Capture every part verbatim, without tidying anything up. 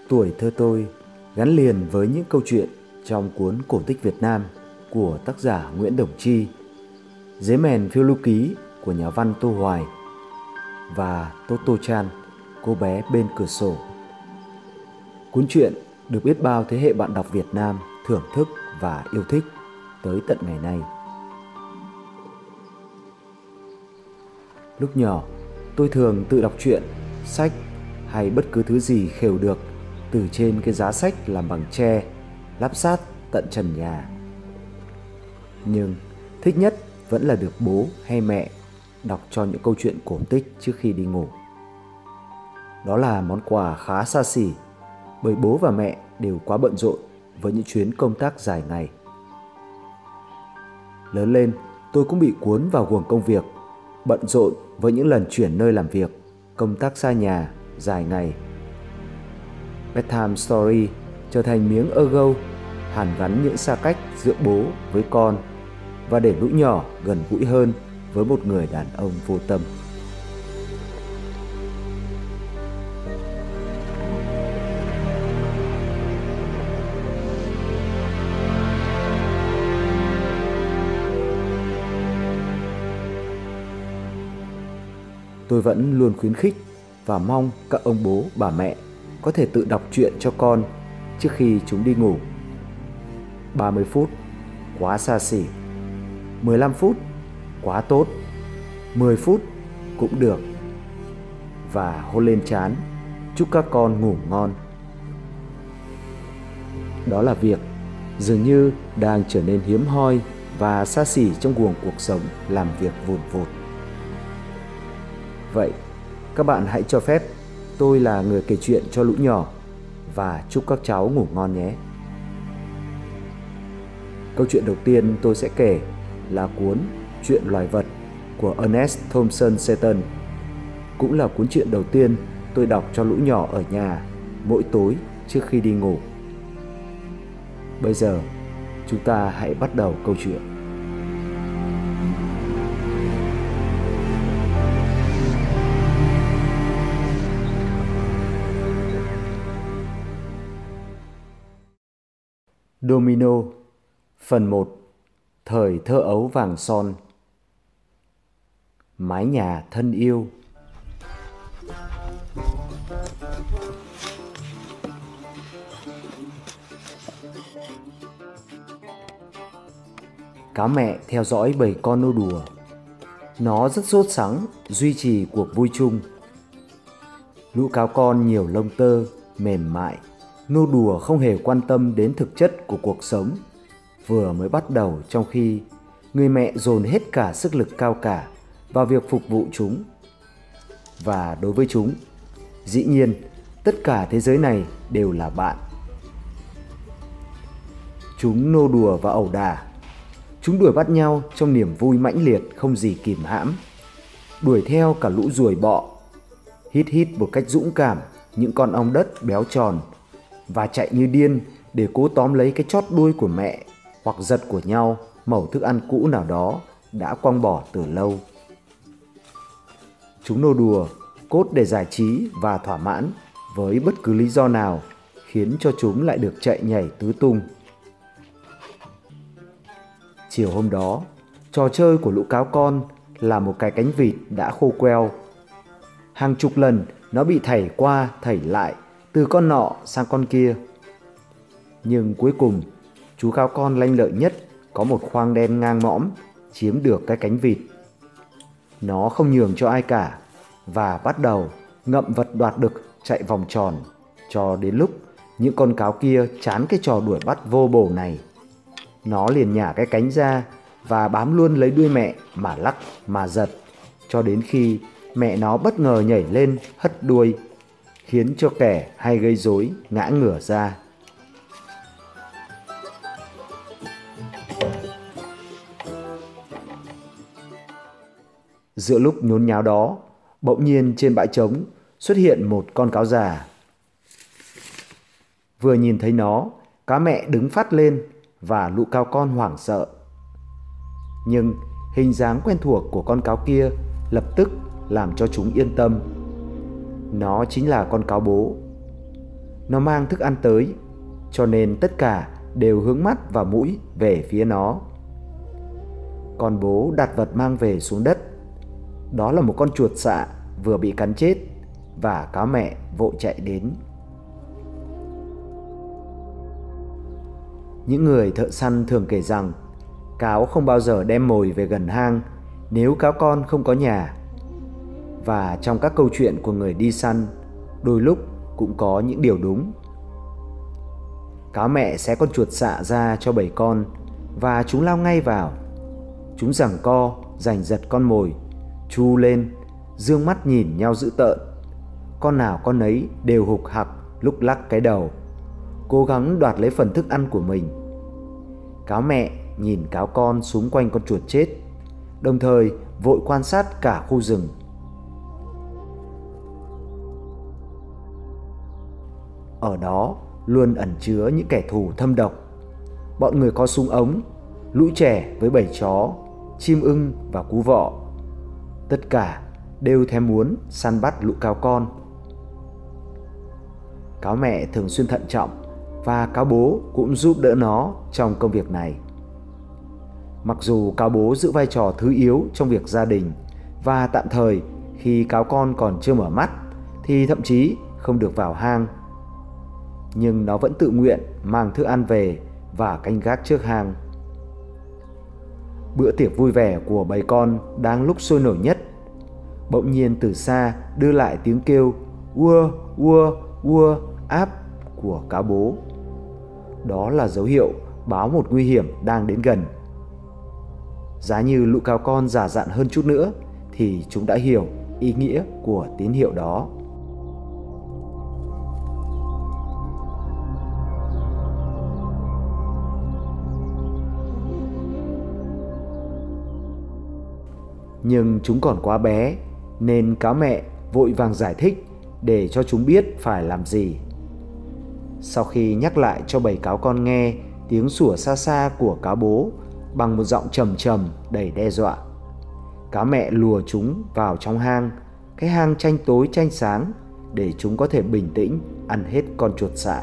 Tuổi thơ tôi gắn liền với những câu chuyện trong cuốn Cổ tích Việt Nam của tác giả Nguyễn Đồng Chi, Dế mèn phiêu lưu ký của nhà văn Tô Hoài và Toto Chan, cô bé bên cửa sổ. Cuốn truyện được biết bao thế hệ bạn đọc Việt Nam thưởng thức và yêu thích tới tận ngày nay. Lúc nhỏ, tôi thường tự đọc truyện, sách hay bất cứ thứ gì khều được từ trên cái giá sách làm bằng tre, lắp sát tận trần nhà. Nhưng thích nhất vẫn là được bố hay mẹ đọc cho những câu chuyện cổ tích trước khi đi ngủ. Đó là món quà khá xa xỉ, bởi bố và mẹ đều quá bận rộn với những chuyến công tác dài ngày. Lớn lên, tôi cũng bị cuốn vào guồng công việc, bận rộn với những lần chuyển nơi làm việc, công tác xa nhà dài ngày. Bedtime Story trở thành miếng ơ gâu hàn gắn những xa cách giữa bố với con và để lũ nhỏ gần gũi hơn với một người đàn ông vô tâm. Tôi vẫn luôn khuyến khích và mong các ông bố, bà mẹ có thể tự đọc truyện cho con trước khi chúng đi ngủ. ba mươi phút, quá xa xỉ. mười lăm phút, quá tốt. mười phút cũng được. Và hôn lên trán, chúc các con ngủ ngon. Đó là việc dường như đang trở nên hiếm hoi và xa xỉ trong guồng cuộc sống làm việc vùn vụt. Vậy, các bạn hãy cho phép tôi là người kể chuyện cho lũ nhỏ và chúc các cháu ngủ ngon nhé. Câu chuyện đầu tiên tôi sẽ kể là cuốn Chuyện loài vật của Ernest Thompson Seton. Cũng là cuốn truyện đầu tiên tôi đọc cho lũ nhỏ ở nhà mỗi tối trước khi đi ngủ. Bây giờ, chúng ta hãy bắt đầu câu chuyện. Domino, phần một. Thời thơ ấu vàng son. Mái nhà thân yêu. Cá mẹ theo dõi bầy con nô đùa. Nó rất sốt sắng duy trì cuộc vui chung. Lũ cáo con nhiều lông tơ, mềm mại, nô đùa không hề quan tâm đến thực chất của cuộc sống vừa mới bắt đầu, trong khi người mẹ dồn hết cả sức lực cao cả vào việc phục vụ chúng. Và đối với chúng, dĩ nhiên, tất cả thế giới này đều là bạn. Chúng nô đùa và ẩu đả. Chúng đuổi bắt nhau trong niềm vui mãnh liệt không gì kìm hãm. Đuổi theo cả lũ ruồi bọ, hít hít một cách dũng cảm những con ong đất béo tròn, và chạy như điên để cố tóm lấy cái chót đuôi của mẹ hoặc giật của nhau mẩu thức ăn cũ nào đó đã quăng bỏ từ lâu. Chúng nô đùa cốt để giải trí và thỏa mãn với bất cứ lý do nào khiến cho chúng lại được chạy nhảy tứ tung. Chiều hôm đó, trò chơi của lũ cáo con là một cái cánh vịt đã khô queo. Hàng chục lần nó bị thảy qua thảy lại từ con nọ sang con kia. Nhưng cuối cùng, chú cáo con lanh lợi nhất có một khoang đen ngang mõm chiếm được cái cánh vịt. Nó không nhường cho ai cả và bắt đầu ngậm vật đoạt đực chạy vòng tròn cho đến lúc những con cáo kia chán cái trò đuổi bắt vô bổ này. Nó liền nhả cái cánh ra và bám luôn lấy đuôi mẹ mà lắc mà giật cho đến khi mẹ nó bất ngờ nhảy lên hất đuôi, khiến cho kẻ hay gây rối ngã ngửa ra. Giữa lúc nhốn nháo đó, bỗng nhiên trên bãi trống xuất hiện một con cáo già. Vừa nhìn thấy nó, cá mẹ đứng phát lên và lũ cáo con hoảng sợ. Nhưng hình dáng quen thuộc của con cáo kia lập tức làm cho chúng yên tâm. Nó chính là con cáo bố. Nó mang thức ăn tới, cho nên tất cả đều hướng mắt và mũi về phía nó. Con bố đặt vật mang về xuống đất. Đó là một con chuột xạ vừa bị cắn chết, và cáo mẹ vội chạy đến. Những người thợ săn thường kể rằng cáo không bao giờ đem mồi về gần hang nếu cáo con không có nhà. Và trong các câu chuyện của người đi săn, đôi lúc cũng có những điều đúng. Cáo mẹ xé con chuột xạ ra cho bầy con, và chúng lao ngay vào. Chúng giằng co giành giật con mồi, chu lên, dương mắt nhìn nhau dữ tợn. Con nào con ấy đều hục hặc lúc lắc cái đầu, cố gắng đoạt lấy phần thức ăn của mình. Cáo mẹ nhìn cáo con xúm quanh con chuột chết, đồng thời vội quan sát cả khu rừng. Ở đó luôn ẩn chứa những kẻ thù thâm độc. Bọn người có súng ống, lũ trẻ với bầy chó, chim ưng và cú vọ. Tất cả đều thèm muốn săn bắt lũ cáo con. Cáo mẹ thường xuyên thận trọng, và cáo bố cũng giúp đỡ nó trong công việc này. Mặc dù cáo bố giữ vai trò thứ yếu trong việc gia đình, và tạm thời khi cáo con còn chưa mở mắt thì thậm chí không được vào hang, nhưng nó vẫn tự nguyện mang thức ăn về và canh gác trước hang. Bữa tiệc vui vẻ của bầy con đang lúc sôi nổi nhất, bỗng nhiên từ xa đưa lại tiếng kêu ua ua ua áp của cáo bố. Đó là dấu hiệu báo một nguy hiểm đang đến gần. Giá như lũ cáo con già dặn hơn chút nữa thì chúng đã hiểu ý nghĩa của tín hiệu đó. Nhưng chúng còn quá bé, nên cáo mẹ vội vàng giải thích để cho chúng biết phải làm gì. Sau khi nhắc lại cho bầy cáo con nghe tiếng sủa xa xa của cáo bố bằng một giọng trầm trầm đầy đe dọa, cáo mẹ lùa chúng vào trong hang, cái hang tranh tối tranh sáng, để chúng có thể bình tĩnh ăn hết con chuột xạ.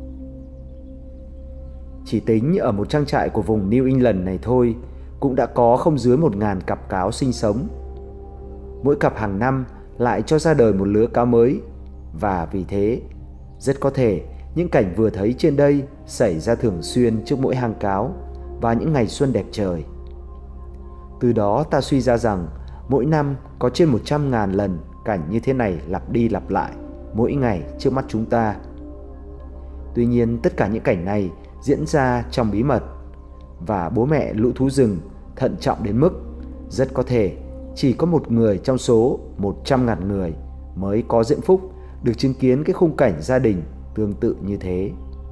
Chỉ tính ở một trang trại của vùng New England này thôi cũng đã có không dưới một ngàn cặp cáo sinh sống. Mỗi cặp hàng năm lại cho ra đời một lứa cáo mới, và vì thế rất có thể những cảnh vừa thấy trên đây xảy ra thường xuyên trước mỗi hang cáo và những ngày xuân đẹp trời. Từ đó ta suy ra rằng mỗi năm có trên một trăm ngàn lần cảnh như thế này lặp đi lặp lại mỗi ngày trước mắt chúng ta. Tuy nhiên tất cả những cảnh này diễn ra trong bí mật, và bố mẹ lũ thú rừng thận trọng đến mức rất có thể chỉ có một người trong số một trăm ngàn người mới có diễm phúc được chứng kiến cái khung cảnh gia đình tương tự như thế.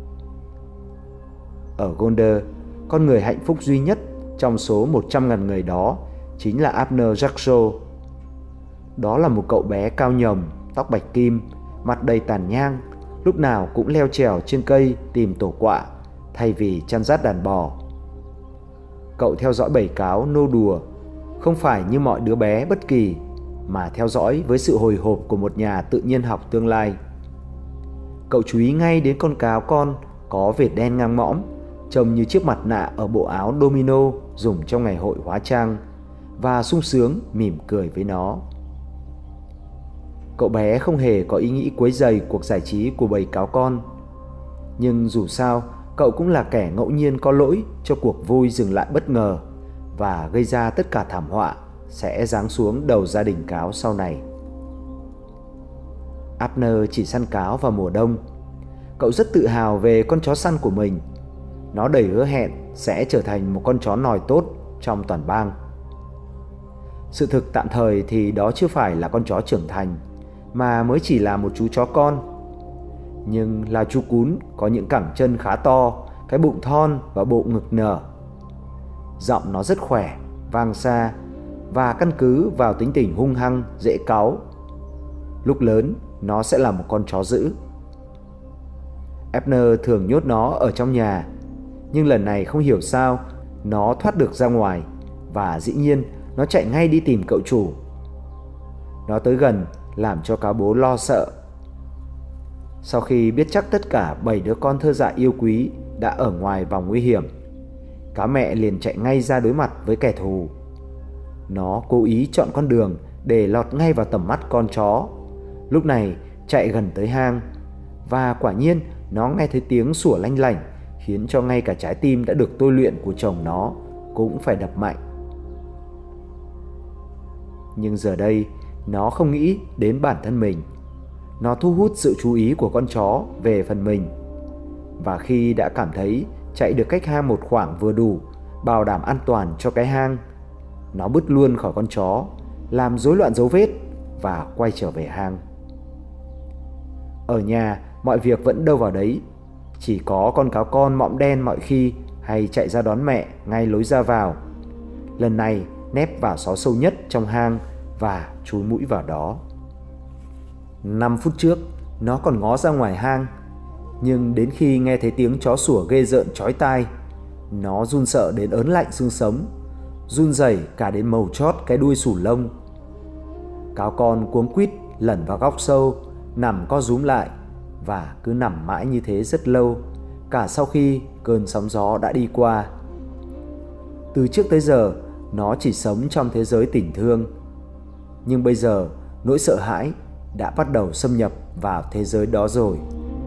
Ở Golder, con người hạnh phúc duy nhất trong số một trăm ngàn người đó chính là Abner Jackson. Đó là một cậu bé cao nhồng, tóc bạch kim, mặt đầy tàn nhang, lúc nào cũng leo trèo trên cây tìm tổ quạ thay vì chăn dắt đàn bò. Cậu theo dõi bầy cáo nô đùa, không phải như mọi đứa bé bất kỳ, mà theo dõi với sự hồi hộp của một nhà tự nhiên học tương lai. Cậu chú ý ngay đến con cáo con có vệt đen ngang mõm, trông như chiếc mặt nạ ở bộ áo domino dùng trong ngày hội hóa trang, và sung sướng mỉm cười với nó. Cậu bé không hề có ý nghĩ quấy rầy cuộc giải trí của bầy cáo con. Nhưng dù sao, cậu cũng là kẻ ngẫu nhiên có lỗi cho cuộc vui dừng lại bất ngờ và gây ra tất cả thảm họa sẽ giáng xuống đầu gia đình cáo sau này. Abner chỉ săn cáo vào mùa đông. Cậu rất tự hào về con chó săn của mình. Nó đầy hứa hẹn sẽ trở thành một con chó nòi tốt trong toàn bang. Sự thực tạm thời thì đó chưa phải là con chó trưởng thành, mà mới chỉ là một chú chó con. Nhưng là chú cún có những cẳng chân khá to, cái bụng thon và bộ ngực nở. Giọng nó rất khỏe, vang xa, và căn cứ vào tính tình hung hăng, dễ cáu. Lúc lớn, nó sẽ là một con chó dữ. Abner thường nhốt nó ở trong nhà, nhưng lần này không hiểu sao nó thoát được ra ngoài, và dĩ nhiên nó chạy ngay đi tìm cậu chủ. Nó tới gần làm cho cáo bố lo sợ. Sau khi biết chắc tất cả bảy đứa con thơ dại yêu quý đã ở ngoài vòng nguy hiểm, cáo mẹ liền chạy ngay ra đối mặt với kẻ thù. Nó cố ý chọn con đường để lọt ngay vào tầm mắt con chó. Lúc này chạy gần tới hang, và quả nhiên nó nghe thấy tiếng sủa lanh lảnh, khiến cho ngay cả trái tim đã được tôi luyện của chồng nó cũng phải đập mạnh. Nhưng giờ đây nó không nghĩ đến bản thân mình. Nó thu hút sự chú ý của con chó về phần mình. Và khi đã cảm thấy chạy được cách hang một khoảng vừa đủ, bảo đảm an toàn cho cái hang, nó bứt luôn khỏi con chó, làm rối loạn dấu vết và quay trở về hang. Ở nhà mọi việc vẫn đâu vào đấy. Chỉ có con cáo con mõm đen mọi khi hay chạy ra đón mẹ ngay lối ra vào. Lần này nép vào xó sâu nhất trong hang và chúi mũi vào đó. Năm phút trước nó còn ngó ra ngoài hang, nhưng đến khi nghe thấy tiếng chó sủa ghê rợn chói tai, nó run sợ đến ớn lạnh xương sống, run rẩy cả đến màu chót cái đuôi sù lông. Cáo con cuống quýt lẩn vào góc sâu, nằm co rúm lại, và cứ nằm mãi như thế rất lâu, cả sau khi cơn sóng gió đã đi qua. Từ trước tới giờ nó chỉ sống trong thế giới tình thương, nhưng bây giờ nỗi sợ hãi đã bắt đầu xâm nhập vào thế giới đó rồi.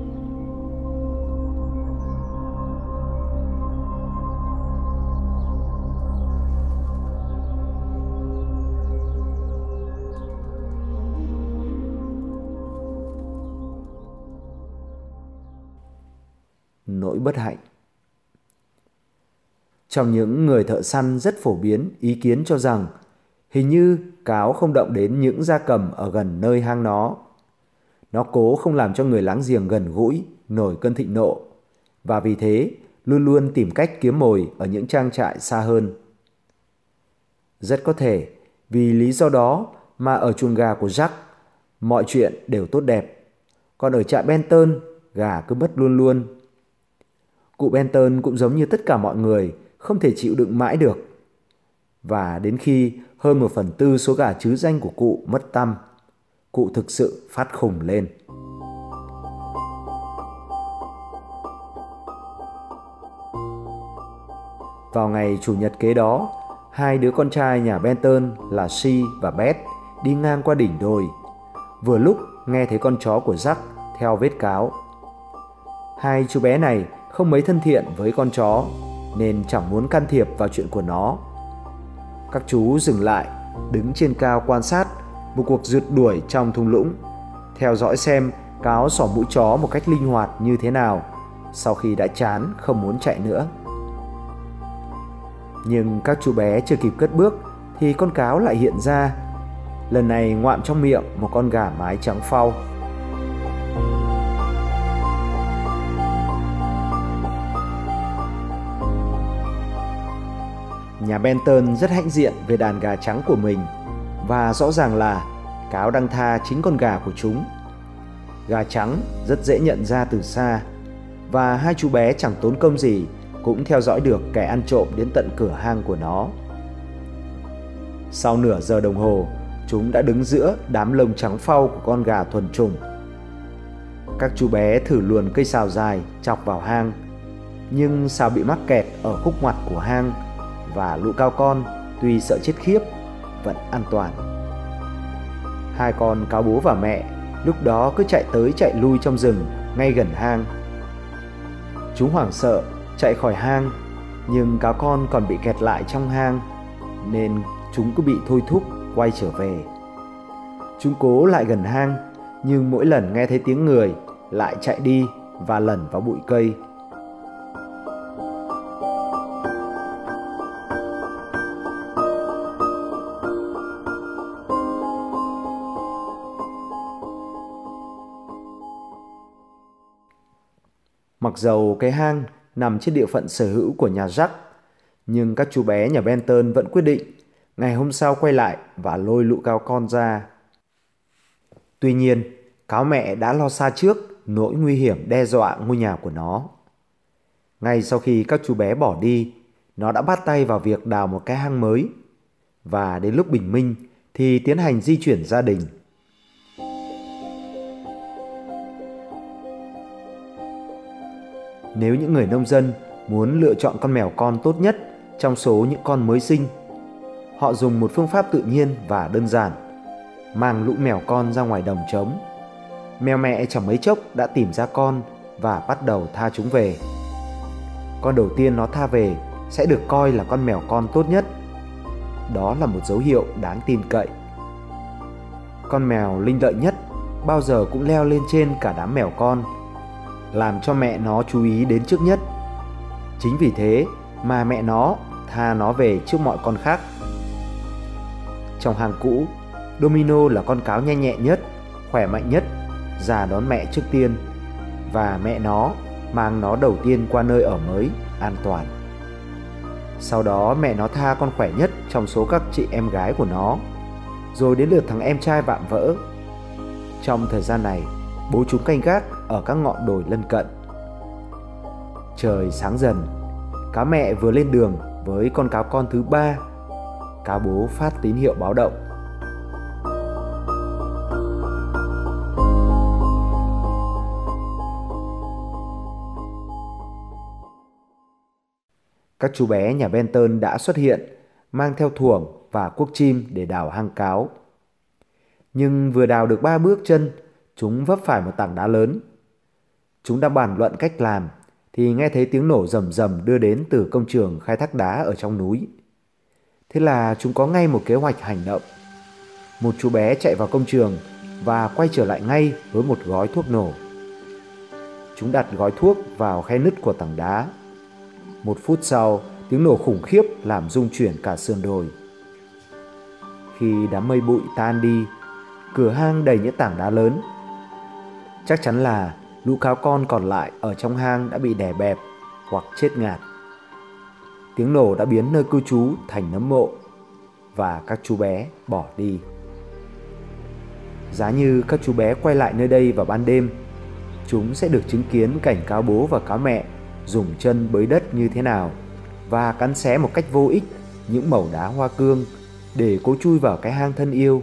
Nỗi bất hạnh. Trong những người thợ săn rất phổ biến ý kiến cho rằng hình như cáo không động đến những gia cầm ở gần nơi hang nó. Nó cố không làm cho người láng giềng gần gũi nổi cơn thịnh nộ, và vì thế luôn luôn tìm cách kiếm mồi ở những trang trại xa hơn. Rất có thể vì lý do đó mà ở chuồng gà của Jack mọi chuyện đều tốt đẹp, còn ở trại Benton gà cứ mất luôn luôn. Cụ Benton cũng giống như tất cả mọi người, không thể chịu đựng mãi được. Và đến khi hơn một phần tư số gà trứ danh của cụ mất tăm, cụ thực sự phát khùng lên. Vào ngày chủ nhật kế đó, hai đứa con trai nhà Benton là Si và Beth đi ngang qua đỉnh đồi, vừa lúc nghe thấy con chó của Jack theo vết cáo. Hai chú bé này không mấy thân thiện với con chó, nên chẳng muốn can thiệp vào chuyện của nó. Các chú dừng lại, đứng trên cao quan sát một cuộc rượt đuổi trong thung lũng, theo dõi xem cáo xỏ mũi chó một cách linh hoạt như thế nào sau khi đã chán không muốn chạy nữa. Nhưng các chú bé chưa kịp cất bước thì con cáo lại hiện ra, lần này ngoạm trong miệng một con gà mái trắng phau. Nhà Benton rất hãnh diện về đàn gà trắng của mình, và rõ ràng là cáo đang tha chính con gà của chúng. Gà trắng rất dễ nhận ra từ xa, và hai chú bé chẳng tốn công gì cũng theo dõi được kẻ ăn trộm đến tận cửa hang của nó. Sau nửa giờ đồng hồ, chúng đã đứng giữa đám lông trắng phau của con gà thuần chủng. Các chú bé thử luồn cây sào dài chọc vào hang, nhưng sào bị mắc kẹt ở khúc ngoặt của hang, và lũ cao con tuy sợ chết khiếp vẫn an toàn. Hai con cáo bố và mẹ lúc đó cứ chạy tới chạy lui trong rừng ngay gần hang. Chúng hoảng sợ chạy khỏi hang, nhưng cáo con còn bị kẹt lại trong hang, nên chúng cứ bị thôi thúc quay trở về. Chúng cố lại gần hang, nhưng mỗi lần nghe thấy tiếng người lại chạy đi và lẩn vào bụi cây. Mặc dầu cái hang nằm trên địa phận sở hữu của nhà Jack, nhưng các chú bé nhà Benton vẫn quyết định ngày hôm sau quay lại và lôi lũ cáo con ra. Tuy nhiên, cáo mẹ đã lo xa trước nỗi nguy hiểm đe dọa ngôi nhà của nó. Ngay sau khi các chú bé bỏ đi, nó đã bắt tay vào việc đào một cái hang mới, và đến lúc bình minh thì tiến hành di chuyển gia đình. Nếu những người nông dân muốn lựa chọn con mèo con tốt nhất trong số những con mới sinh, họ dùng một phương pháp tự nhiên và đơn giản: mang lũ mèo con ra ngoài đồng trống. Mèo mẹ chẳng mấy chốc đã tìm ra con và bắt đầu tha chúng về. Con đầu tiên nó tha về sẽ được coi là con mèo con tốt nhất. Đó là một dấu hiệu đáng tin cậy. Con mèo linh lợi nhất bao giờ cũng leo lên trên cả đám mèo con, làm cho mẹ nó chú ý đến trước nhất. Chính vì thế mà mẹ nó tha nó về trước mọi con khác. Trong hang cũ, Domino là con cáo nhanh nhẹn nhất, khỏe mạnh nhất, ra đón mẹ trước tiên, và mẹ nó mang nó đầu tiên qua nơi ở mới an toàn. Sau đó mẹ nó tha con khỏe nhất trong số các chị em gái của nó, rồi đến lượt thằng em trai vạm vỡ. Trong thời gian này, bố chúng canh gác ở các ngọn đồi lân cận. Trời sáng dần, cáo mẹ vừa lên đường với con cáo con thứ ba. Cáo bố phát tín hiệu báo động. Các chú bé nhà Benton đã xuất hiện, mang theo thuổng và cuốc chim để đào hang cáo. Nhưng vừa đào được ba bước chân, chúng vấp phải một tảng đá lớn. Chúng đang bàn luận cách làm thì nghe thấy tiếng nổ rầm rầm đưa đến từ công trường khai thác đá ở trong núi. Thế là chúng có ngay một kế hoạch hành động. Một chú bé chạy vào công trường và quay trở lại ngay với một gói thuốc nổ. Chúng đặt gói thuốc vào khe nứt của tảng đá. Một phút sau, tiếng nổ khủng khiếp làm rung chuyển cả sườn đồi. Khi đám mây bụi tan đi, cửa hang đầy những tảng đá lớn. Chắc chắn là lũ cáo con còn lại ở trong hang đã bị đè bẹp hoặc chết ngạt. Tiếng nổ đã biến nơi cư trú thành nấm mộ, và các chú bé bỏ đi. Giá như các chú bé quay lại nơi đây vào ban đêm, chúng sẽ được chứng kiến cảnh cáo bố và cáo mẹ dùng chân bới đất như thế nào và cắn xé một cách vô ích những mẩu đá hoa cương để cố chui vào cái hang thân yêu.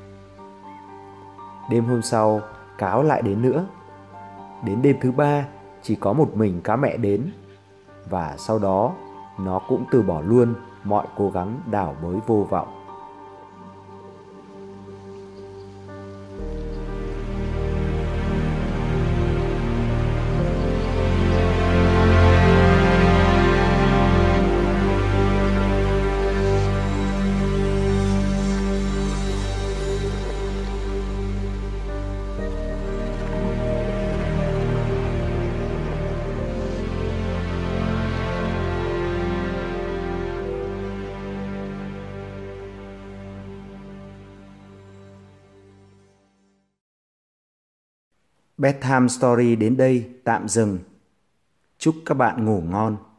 Đêm hôm sau, cáo lại đến nữa. Đến đêm thứ ba, chỉ có một mình cáo mẹ đến, và sau đó nó cũng từ bỏ luôn mọi cố gắng đào bới vô vọng. Bedtime Story đến đây tạm dừng. Chúc các bạn ngủ ngon.